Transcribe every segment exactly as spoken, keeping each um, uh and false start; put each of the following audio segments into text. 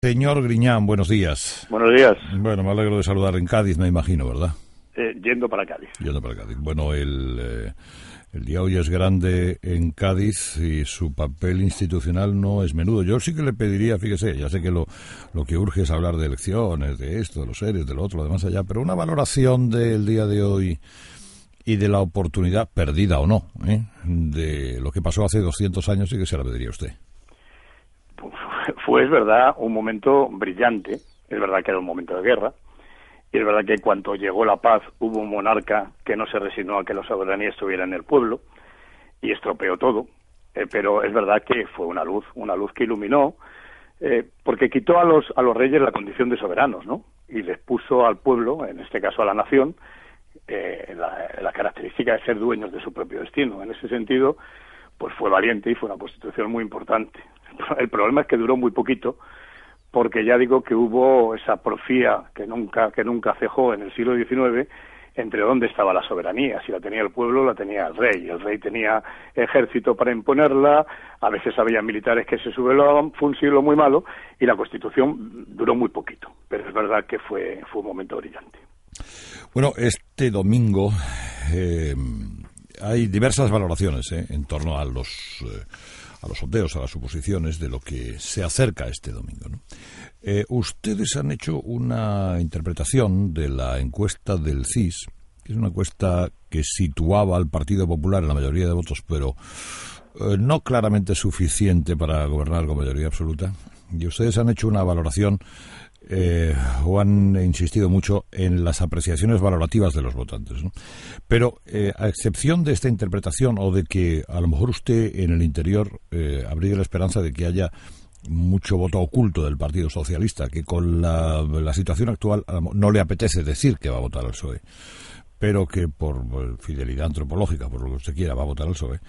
Señor Griñán, buenos días. Buenos días. Bueno, me alegro de saludar en Cádiz, me imagino, ¿verdad? Eh, yendo para Cádiz. Yendo para Cádiz. Bueno, el, eh, el día hoy es grande en Cádiz y su papel institucional no es menudo. Yo sí que le pediría, fíjese, ya sé que lo, lo que urge es hablar de elecciones, de esto, de los seres, de lo otro, de más allá, pero una valoración del día de hoy y de la oportunidad, perdida o no, ¿eh? de lo que pasó hace doscientos años, sí que se la pediría a usted. Fue, es verdad, un momento brillante. Es verdad que era un momento de guerra. Y es verdad que cuando llegó la paz hubo un monarca que no se resignó a que la soberanía estuviera en el pueblo y estropeó todo. Eh, pero es verdad que fue una luz, una luz que iluminó, eh, porque quitó a los a los reyes la condición de soberanos, ¿no? Y les puso al pueblo, en este caso a la nación, eh, la, la característica de ser dueños de su propio destino. En ese sentido, pues fue valiente y fue una constitución muy importante. El problema es que duró muy poquito, porque ya digo que hubo esa porfía que nunca que nunca cejó en el siglo diecinueve entre dónde estaba la soberanía, si la tenía el pueblo o la tenía el rey. El rey tenía ejército para imponerla, a veces había militares que se sublevaban, fue un siglo muy malo y la Constitución duró muy poquito, pero es verdad que fue, fue un momento brillante. Bueno, este domingo eh, hay diversas valoraciones eh, en torno a los... Eh, a los sondeos, a las suposiciones de lo que se acerca este domingo, ¿no? Eh, ustedes han hecho una interpretación de la encuesta del C I S, que es una encuesta que situaba al Partido Popular en la mayoría de votos, pero eh, no claramente suficiente para gobernar con mayoría absoluta, y ustedes han hecho una valoración Eh, o han insistido mucho en las apreciaciones valorativas de los votantes, ¿no? Pero eh, a excepción de esta interpretación o de que a lo mejor usted en el interior eh, habría la esperanza de que haya mucho voto oculto del Partido Socialista, que con la, la situación actual no le apetece decir que va a votar al P S O E, pero que por, por fidelidad antropológica, por lo que usted quiera, va a votar al P S O E,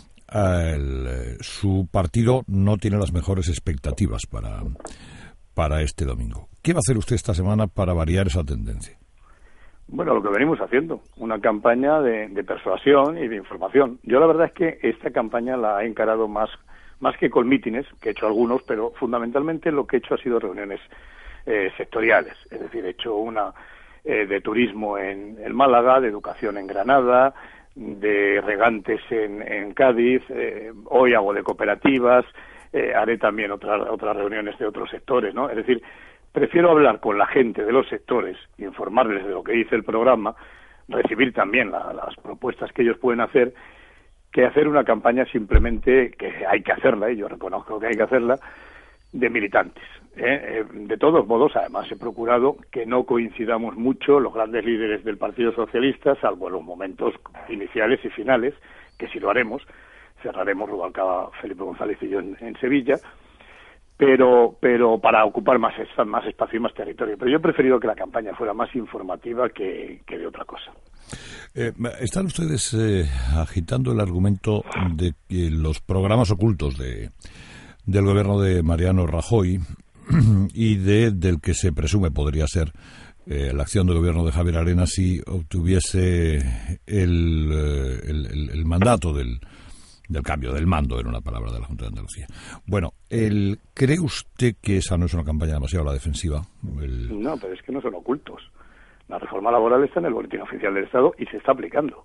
el, su partido no tiene las mejores expectativas para... para este domingo. ¿Qué va a hacer usted esta semana para variar esa tendencia? Bueno, lo que venimos haciendo, una campaña de, de persuasión y de información. Yo la verdad es que esta campaña la he encarado más, más que con mítines, que he hecho algunos, pero fundamentalmente lo que he hecho ha sido reuniones eh, sectoriales. Es decir, he hecho una eh, de turismo en, en Málaga, de educación en Granada, de regantes en, en Cádiz, eh, hoy hago de cooperativas. Eh, haré también otras otras reuniones de otros sectores, ¿no? Es decir, prefiero hablar con la gente de los sectores, informarles de lo que dice el programa, recibir también la, las propuestas que ellos pueden hacer, que hacer una campaña simplemente, que hay que hacerla, y yo reconozco que hay que hacerla, de militantes. ¿eh? De todos modos, además, he procurado que no coincidamos mucho los grandes líderes del Partido Socialista, salvo en los momentos iniciales y finales, que sí lo haremos. Cerraremos Rubalcaba, Felipe González y yo en, en Sevilla, pero pero para ocupar más, más espacio y más territorio. Pero yo he preferido que la campaña fuera más informativa que, que de otra cosa. Eh, están ustedes eh, agitando el argumento de que los programas ocultos de del gobierno de Mariano Rajoy y de del que se presume podría ser eh, la acción del gobierno de Javier Arenas si obtuviese el, el, el, el mandato del del cambio, del mando, en una palabra, de la Junta de Andalucía. Bueno, el, ¿cree usted que esa no es una campaña demasiado a la defensiva? El... No, pero es que no son ocultos. La reforma laboral está en el Boletín Oficial del Estado y se está aplicando.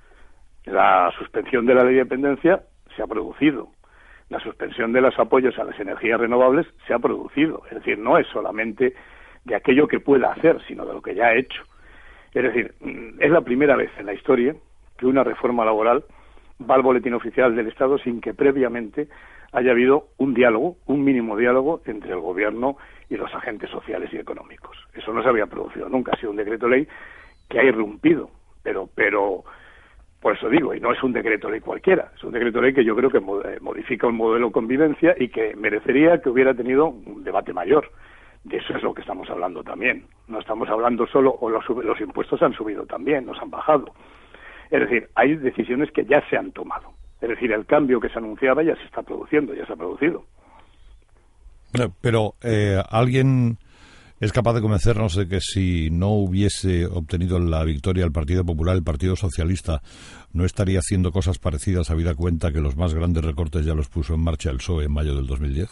La suspensión de la ley de dependencia se ha producido. La suspensión de los apoyos a las energías renovables se ha producido. Es decir, no es solamente de aquello que pueda hacer, sino de lo que ya ha hecho. Es decir, es la primera vez en la historia que una reforma laboral va al Boletín Oficial del Estado sin que previamente haya habido un diálogo, un mínimo diálogo entre el Gobierno y los agentes sociales y económicos. Eso no se había producido nunca, ha sido un decreto ley que ha irrumpido, pero pero por eso digo, y no es un decreto ley cualquiera, es un decreto ley que yo creo que modifica un modelo de convivencia y que merecería que hubiera tenido un debate mayor. De eso es lo que estamos hablando también. No estamos hablando solo, o los, los impuestos han subido también, nos han bajado. Es decir, hay decisiones que ya se han tomado. Es decir, el cambio que se anunciaba ya se está produciendo, ya se ha producido. Pero, pero eh, ¿alguien es capaz de convencernos de que si no hubiese obtenido la victoria el Partido Popular, el Partido Socialista no estaría haciendo cosas parecidas, habida cuenta que los más grandes recortes ya los puso en marcha el P S O E en mayo del dos mil diez?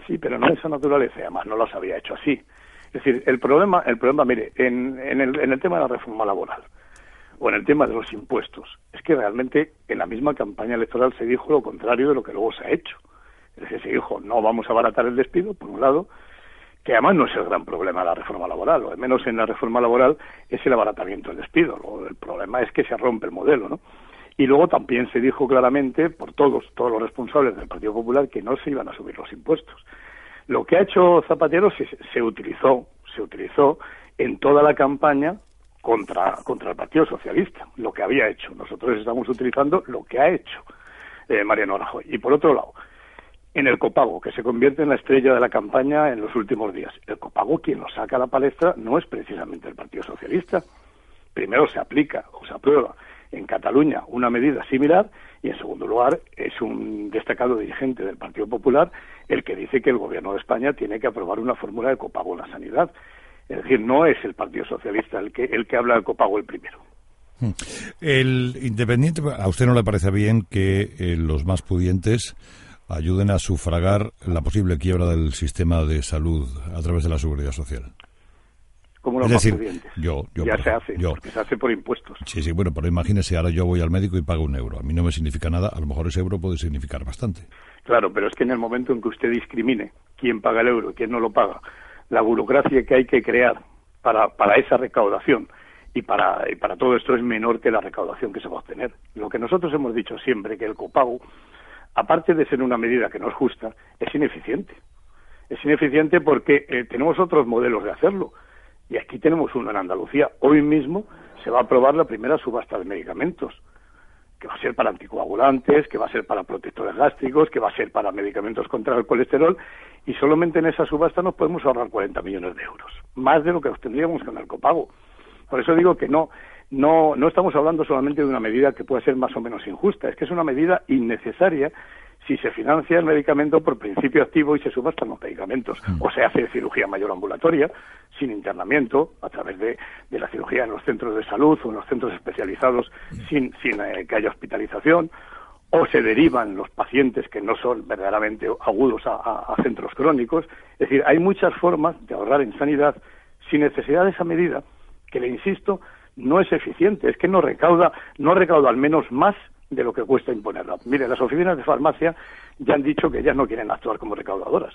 Sí, pero no de esa naturaleza, además no las había hecho así. Es decir, el problema, el problema, mire, en, en, el, en el tema de la reforma laboral o en el tema de los impuestos, es que realmente en la misma campaña electoral se dijo lo contrario de lo que luego se ha hecho. Es decir, se dijo, no vamos a abaratar el despido, por un lado, que además no es el gran problema de la reforma laboral, o al menos en la reforma laboral es el abaratamiento del despido. Luego, el problema es que se rompe el modelo, ¿no? Y luego también se dijo claramente por todos, todos los responsables del Partido Popular que no se iban a subir los impuestos. Lo que ha hecho Zapatero se, se utilizó, se utilizó en toda la campaña contra, contra el Partido Socialista, lo que había hecho. Nosotros estamos utilizando lo que ha hecho eh, Mariano Rajoy. Y por otro lado, en el copago, que se convierte en la estrella de la campaña en los últimos días. El copago, quien lo saca a la palestra, no es precisamente el Partido Socialista. Primero se aplica o se aprueba en Cataluña una medida similar y, en segundo lugar, es un destacado dirigente del Partido Popular el que dice que el Gobierno de España tiene que aprobar una fórmula de copago en la sanidad. Es decir, no es el Partido Socialista el que, el que habla del copago el primero. El independiente, ¿a usted no le parece bien que eh, los más pudientes ayuden a sufragar la posible quiebra del sistema de salud a través de la Seguridad Social? Como los es decir, más pudientes. Yo, yo, ya por, se hace, yo. porque se hace por impuestos. Sí, sí, bueno, pero imagínese, ahora yo voy al médico y pago un euro. A mí no me significa nada, a lo mejor ese euro puede significar bastante. Claro, pero es que en el momento en que usted discrimine quién paga el euro y quién no lo paga, la burocracia que hay que crear para, para esa recaudación y para, y para todo esto es menor que la recaudación que se va a obtener. Lo que nosotros hemos dicho siempre, que el copago, aparte de ser una medida que no es justa, es ineficiente. Es ineficiente porque eh, tenemos otros modelos de hacerlo. Y aquí tenemos uno en Andalucía. Hoy mismo se va a aprobar la primera subasta de medicamentos, que va a ser para anticoagulantes, que va a ser para protectores gástricos, que va a ser para medicamentos contra el colesterol, y solamente en esa subasta nos podemos ahorrar cuarenta millones de euros, más de lo que obtendríamos con el copago. Por eso digo que no, no, no estamos hablando solamente de una medida que pueda ser más o menos injusta, es que es una medida innecesaria si se financia el medicamento por principio activo y se subastan los medicamentos, mm. o se hace cirugía mayor ambulatoria, sin internamiento, a través de, de la cirugía en los centros de salud o en los centros especializados, mm. sin, sin eh, que haya hospitalización, o se derivan los pacientes que no son verdaderamente agudos a, a, a centros crónicos. Es decir, hay muchas formas de ahorrar en sanidad sin necesidad de esa medida, que le insisto, no es eficiente, es que no recauda, no recauda al menos más de lo que cuesta imponerla. Mire, las oficinas de farmacia ya han dicho que ellas no quieren actuar como recaudadoras.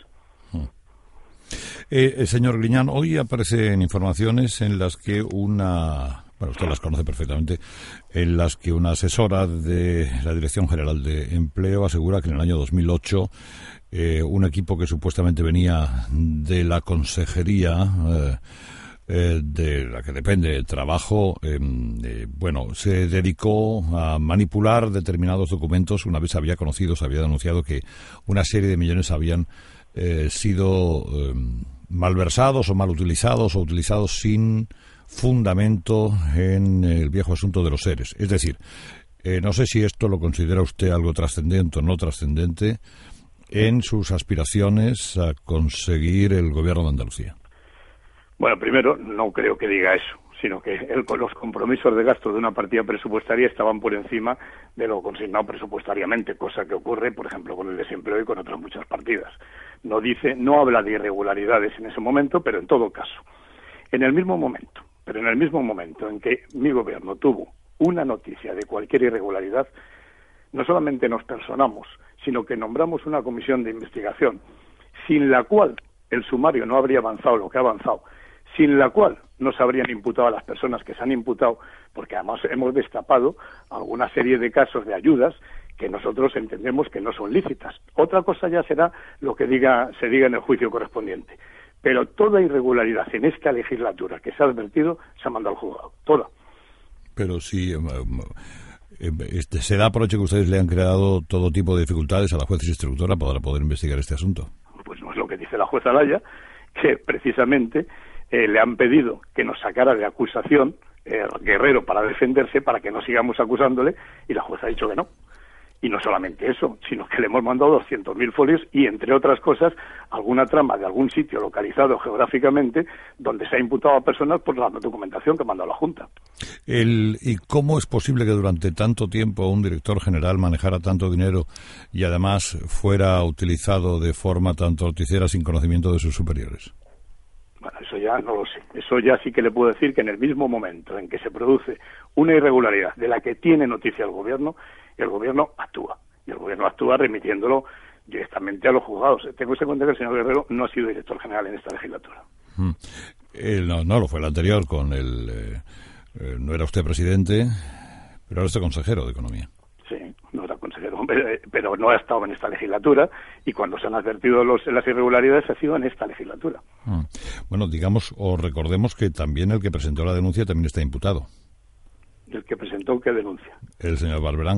Eh, eh, señor Griñán, hoy aparecen informaciones en las que una, bueno, usted las conoce perfectamente, en las que una asesora de la Dirección General de Empleo asegura que en el año dos mil ocho eh, un equipo que supuestamente venía de la consejería eh, Eh, de la que depende el trabajo, eh, eh, bueno, se dedicó a manipular determinados documentos una vez había conocido, se había denunciado que una serie de millones habían eh, sido eh, malversados o mal utilizados o utilizados sin fundamento en el viejo asunto de los seres. Es decir, eh, no sé si esto lo considera usted algo trascendente o no trascendente en sus aspiraciones a conseguir el gobierno de Andalucía. Bueno, primero, no creo que diga eso, sino que el, los compromisos de gasto de una partida presupuestaria estaban por encima de lo consignado presupuestariamente, cosa que ocurre, por ejemplo, con el desempleo y con otras muchas partidas. No dice, no habla de irregularidades en ese momento, pero en todo caso, en el mismo momento, pero en el mismo momento en que mi gobierno tuvo una noticia de cualquier irregularidad, no solamente nos personamos, sino que nombramos una comisión de investigación, sin la cual el sumario no habría avanzado lo que ha avanzado, sin la cual no se habrían imputado a las personas que se han imputado, porque además hemos destapado alguna serie de casos de ayudas que nosotros entendemos que no son lícitas. Otra cosa ya será lo que diga se diga en el juicio correspondiente. Pero toda irregularidad en esta legislatura que se ha advertido se ha mandado al juzgado, toda. Pero si eh, eh, este, se da por hecho que ustedes le han creado todo tipo de dificultades a la juez instructora para poder investigar este asunto. Pues no es lo que dice la jueza Laya, que precisamente eh, le han pedido que nos sacara de acusación eh, Guerrero para defenderse, para que no sigamos acusándole, y la jueza ha dicho que no. Y no solamente eso, sino que le hemos mandado doscientos mil folios y, entre otras cosas, alguna trama de algún sitio localizado geográficamente donde se ha imputado a personas por la documentación que mandó la Junta. El, ¿Y cómo es posible que durante tanto tiempo un director general manejara tanto dinero y además fuera utilizado de forma tan torticera sin conocimiento de sus superiores? Bueno, eso ya no lo sé. Eso ya sí que le puedo decir que en el mismo momento en que se produce una irregularidad de la que tiene noticia el Gobierno, el Gobierno actúa. Y el Gobierno actúa remitiéndolo directamente a los juzgados. Tengo en cuenta que el señor Guerrero no ha sido director general en esta legislatura. Mm. Eh, no, no, lo fue el anterior con el... Eh, eh, no era usted presidente, pero ahora usted consejero de Economía. Sí, no era consejero, pero no ha estado en esta legislatura y cuando se han advertido los, las irregularidades ha sido en esta legislatura. Mm. Bueno, digamos, o recordemos que también el que presentó la denuncia también está imputado. ¿El que presentó qué denuncia? El señor Barberán.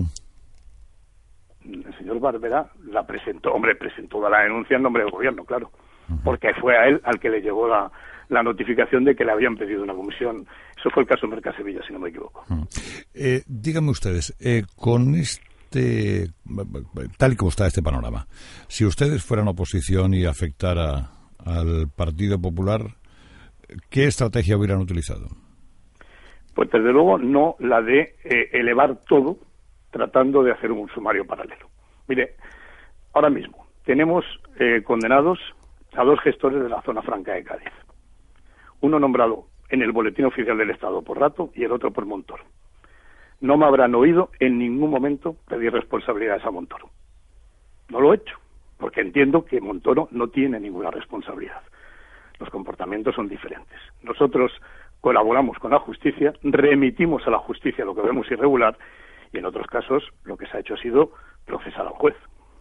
El señor Barberá la presentó, hombre, presentó la denuncia en nombre del Gobierno, claro, uh-huh. porque fue a él al que le llegó la, la notificación de que le habían pedido una comisión. Eso fue el caso Mercasevilla, si no me equivoco. Uh-huh. Eh, díganme ustedes, eh, con este, tal y como está este panorama, si ustedes fueran oposición y afectara al Partido Popular, ¿qué estrategia hubieran utilizado? Pues desde luego no la de eh, elevar todo tratando de hacer un sumario paralelo. Mire, ahora mismo tenemos eh, condenados a dos gestores de la zona franca de Cádiz. Uno nombrado en el Boletín Oficial del Estado por Rato y el otro por Montoro. No me habrán oído en ningún momento pedir responsabilidades a Montoro. No lo he hecho, porque entiendo que Montoro no tiene ninguna responsabilidad. Los comportamientos son diferentes. Nosotros colaboramos con la justicia, remitimos a la justicia lo que vemos irregular y en otros casos lo que se ha hecho ha sido procesar al juez.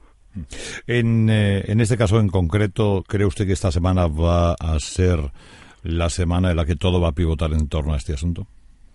En, eh, en este caso en concreto, ¿cree usted que esta semana va a ser la semana en la que todo va a pivotar en torno a este asunto?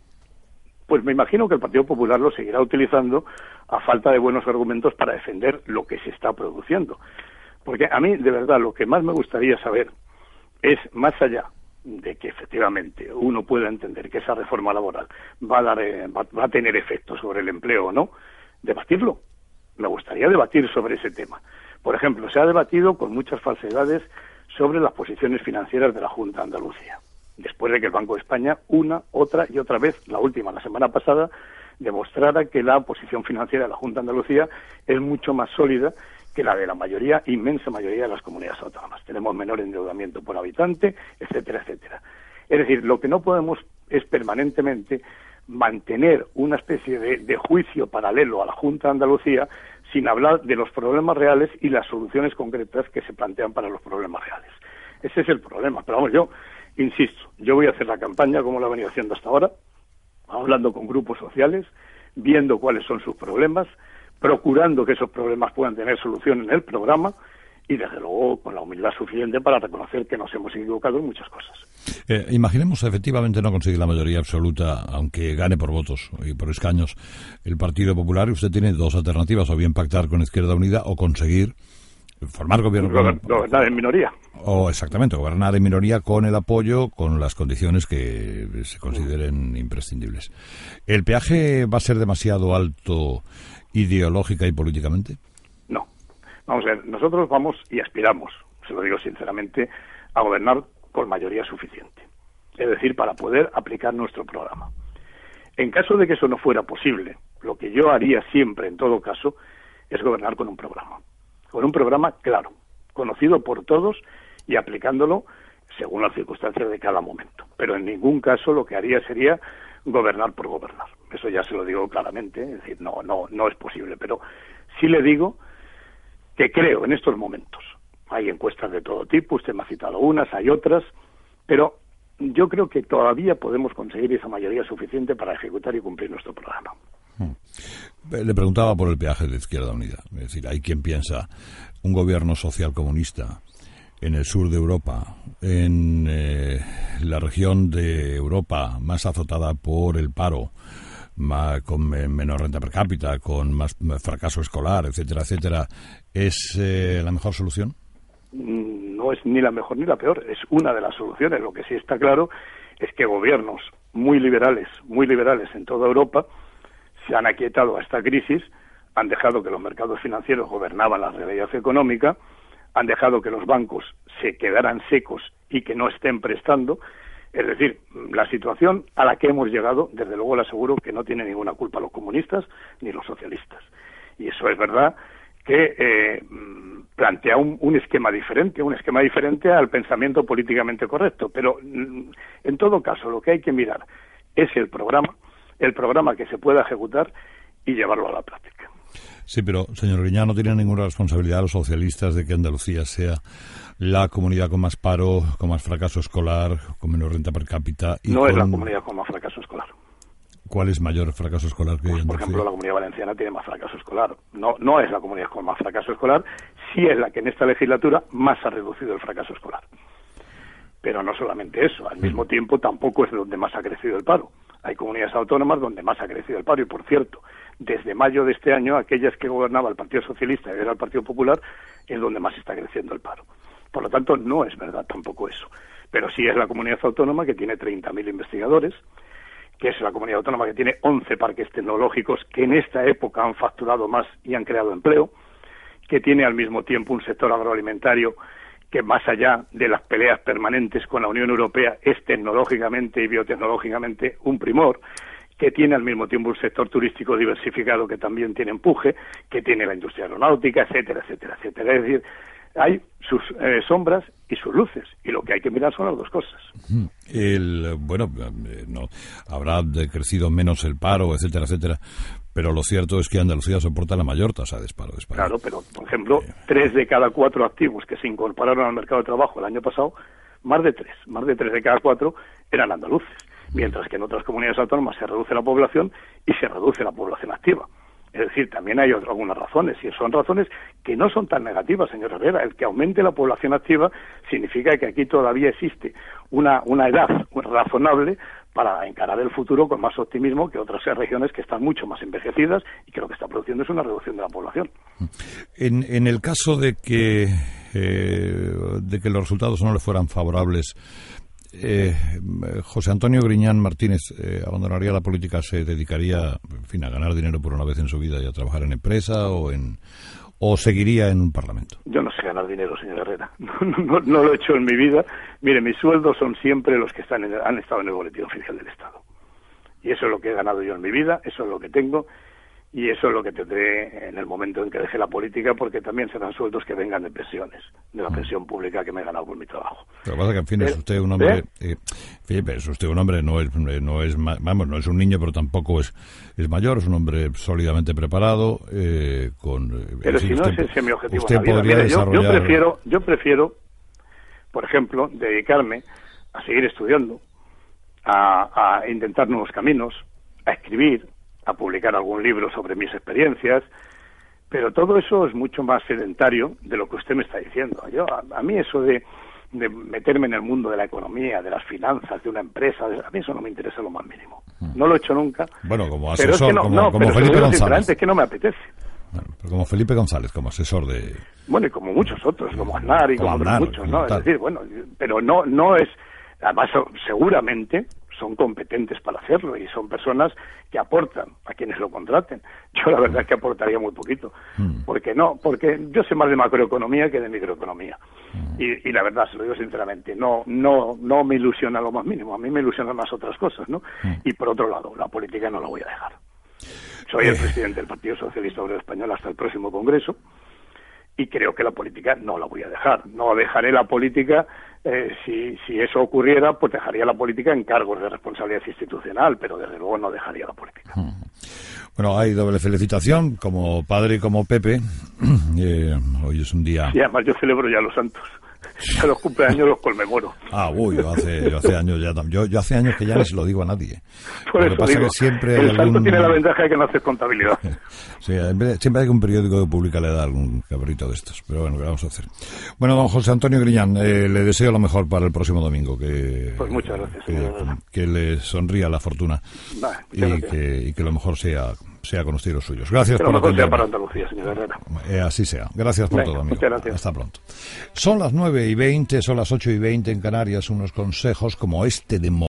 Pues me imagino que el Partido Popular lo seguirá utilizando a falta de buenos argumentos para defender lo que se está produciendo. Porque a mí, de verdad, lo que más me gustaría saber es, más allá de que efectivamente uno pueda entender que esa reforma laboral va a dar, eh, va, va a tener efectos sobre el empleo o no, debatirlo. Me gustaría debatir sobre ese tema. Por ejemplo, se ha debatido con muchas falsedades sobre las posiciones financieras de la Junta de Andalucía, después de que el Banco de España, una, otra y otra vez, la última, la semana pasada, demostrara que la posición financiera de la Junta de Andalucía es mucho más sólida que la de la mayoría, inmensa mayoría de las comunidades autónomas. Tenemos menor endeudamiento por habitante, etcétera, etcétera. Es decir, lo que no podemos es permanentemente mantener una especie de, de juicio paralelo a la Junta de Andalucía sin hablar de los problemas reales y las soluciones concretas que se plantean para los problemas reales. Ese es el problema. Pero vamos, yo insisto, yo voy a hacer la campaña como lo he venido haciendo hasta ahora, hablando con grupos sociales, viendo cuáles son sus problemas, procurando que esos problemas puedan tener solución en el programa y, desde luego, con la humildad suficiente para reconocer que nos hemos equivocado en muchas cosas. Eh, imaginemos efectivamente no conseguir la mayoría absoluta, aunque gane por votos y por escaños el Partido Popular. Usted tiene dos alternativas, o bien pactar con Izquierda Unida o conseguir formar gobierno. Gober- con... Gobernar en minoría. O exactamente, gobernar en minoría con el apoyo, con las condiciones que se consideren imprescindibles. ¿El peaje va a ser demasiado alto ideológica y políticamente? No. Vamos a ver, nosotros vamos y aspiramos, se lo digo sinceramente, a gobernar por mayoría suficiente. Es decir, para poder aplicar nuestro programa. En caso de que eso no fuera posible, lo que yo haría siempre, en todo caso, es gobernar con un programa. Con un programa claro, conocido por todos y aplicándolo según las circunstancias de cada momento. Pero en ningún caso lo que haría sería gobernar por gobernar. Eso ya se lo digo claramente, es decir, no, no, no es posible. Pero sí le digo que creo en estos momentos, hay encuestas de todo tipo, usted me ha citado unas, hay otras, pero yo creo que todavía podemos conseguir esa mayoría suficiente para ejecutar y cumplir nuestro programa. Le preguntaba por el peaje de Izquierda Unida. Es decir, hay quien piensa un gobierno social comunista en el sur de Europa, en eh, la región de Europa más azotada por el paro, más, con menor renta per cápita, con más fracaso escolar, etcétera, etcétera, ¿es eh, la mejor solución? No es ni la mejor ni la peor, es una de las soluciones. Lo que sí está claro es que gobiernos muy liberales, muy liberales en toda Europa, se han aquietado a esta crisis han dejado que los mercados financieros gobernaban la realidad económica, han dejado que los bancos se quedaran secos y que no estén prestando. Es decir, la situación a la que hemos llegado, desde luego le aseguro que no tiene ninguna culpa los comunistas ni los socialistas. Y eso es verdad que eh, plantea un, un esquema diferente, un esquema diferente al pensamiento políticamente correcto. Pero, en todo caso, lo que hay que mirar es el programa, el programa que se pueda ejecutar y llevarlo a la práctica. Sí, pero, señor Griñán, no tienen ninguna responsabilidad los socialistas de que Andalucía sea la comunidad con más paro, con más fracaso escolar, con menos renta per cápita. Y no con... es la comunidad con más fracaso escolar. ¿Cuál es mayor fracaso escolar que pues, Andalucía? Por ejemplo, la Comunidad Valenciana tiene más fracaso escolar. No, no es la comunidad con más fracaso escolar, sí es la que en esta legislatura más ha reducido el fracaso escolar. Pero no solamente eso, al mismo tiempo tampoco es donde más ha crecido el paro. Hay comunidades autónomas donde más ha crecido el paro y, por cierto, desde mayo de este año, aquellas que gobernaba el Partido Socialista y era el Partido Popular, es donde más está creciendo el paro. Por lo tanto, no es verdad tampoco eso. Pero sí es la comunidad autónoma que tiene treinta mil investigadores, que es la comunidad autónoma que tiene once parques tecnológicos que en esta época han facturado más y han creado empleo, que tiene al mismo tiempo un sector agroalimentario que, más allá de las peleas permanentes con la Unión Europea, es tecnológicamente y biotecnológicamente un primor, que tiene al mismo tiempo un sector turístico diversificado que también tiene empuje, que tiene la industria aeronáutica, etcétera, etcétera, etcétera. Es decir, hay sus eh, sombras y sus luces, y lo que hay que mirar son las dos cosas. El, bueno, no habrá crecido menos el paro, etcétera, etcétera, pero lo cierto es que Andalucía soporta la mayor tasa de paro de España. Claro, pero, por ejemplo, eh. tres de cada cuatro activos que se incorporaron al mercado de trabajo el año pasado, más de tres, más de tres de cada cuatro eran andaluces, mientras que en otras comunidades autónomas se reduce la población y se reduce la población activa. Es decir, también hay otras, algunas razones, y son razones que no son tan negativas, señor Herrera. El que aumente la población activa significa que aquí todavía existe una, una edad razonable para encarar el futuro con más optimismo que otras regiones que están mucho más envejecidas y que lo que está produciendo es una reducción de la población. En, en el caso de que, eh, de que los resultados no le fueran favorables, Eh, José Antonio Griñán Martínez eh, abandonaría la política, se dedicaría, en fin, a ganar dinero por una vez en su vida y a trabajar en empresa o en o seguiría en un parlamento. Yo no sé ganar dinero, señor Herrera. No, no, no lo he hecho en mi vida. Mire, mis sueldos son siempre los que están en el, han estado en el boletín oficial del Estado. Y eso es lo que he ganado yo en mi vida, eso es lo que tengo. Y eso es lo que tendré en el momento en que deje la política, porque también serán sueldos que vengan de pensiones, de la pensión pública que me he ganado por mi trabajo. Lo que pasa es que, en fin, es usted un hombre, eh, Felipe, es usted un hombre, no es, no es, vamos, no es un niño, pero tampoco es, es mayor, es un hombre sólidamente preparado, eh, con. Pero sí, si no usted, es ese mi objetivo usted en la vida. podría Mire, desarrollar... yo, yo prefiero, yo prefiero, por ejemplo, dedicarme a seguir estudiando, a, a intentar nuevos caminos, a escribir, a publicar algún libro sobre mis experiencias, pero todo eso es mucho más sedentario de lo que usted me está diciendo. Yo, a, a mí eso de, de meterme en el mundo de la economía, de las finanzas, de una empresa, a mí eso no me interesa lo más mínimo. No lo he hecho nunca. Bueno, como pero asesor, es que no, como, no, como pero Felipe González. Es que no me apetece. Bueno, pero como Felipe González, como asesor de... Bueno, y como muchos otros, como Aznar y como, como Aznar, muchos, ¿no? Tal. Es decir, bueno, pero no, no es... Además, seguramente son competentes para hacerlo y son personas que aportan a quienes lo contraten. Yo la verdad es que aportaría muy poquito. Mm. Porque no, porque yo sé más de macroeconomía que de microeconomía. Mm. Y, y la verdad, se lo digo sinceramente, no, no, no me ilusiona lo más mínimo. A mí me ilusionan más otras cosas, ¿no? Mm. Y por otro lado, la política no la voy a dejar. Soy el presidente del Partido Socialista Obrero Español hasta el próximo Congreso y creo que la política no la voy a dejar. No dejaré la política, eh, si, si eso ocurriera, pues dejaría la política en cargos de responsabilidad institucional, pero desde luego no dejaría la política. Bueno, hay doble felicitación, como padre y como Pepe. Eh, hoy es un día... Y además yo celebro ya los santos. Ya los cumpleaños los conmemoro. Ah, uy, yo hace, yo hace años ya yo, yo hace años que ya ni se lo digo a nadie. Por lo eso que pasa digo, que siempre hay el algún... santo tiene la ventaja de que no hace contabilidad. Sí, siempre hay que un periódico que publica le da algún cabrito de estos. Pero bueno, ¿qué vamos a hacer? Bueno, don José Antonio Griñán, eh, le deseo lo mejor para el próximo domingo. Que, pues muchas gracias, que, señor. que le sonría la fortuna. Nah, y, que, y que lo mejor sea sea con usted y los suyos. Gracias que por lo mejor atenderme. sea para Andalucía, señor Herrera. Eh, así sea. Gracias por Venga, todo, amigo. muchas gracias. Hasta pronto. Son las nueve y veinte, son las ocho y veinte en Canarias. Unos consejos como este de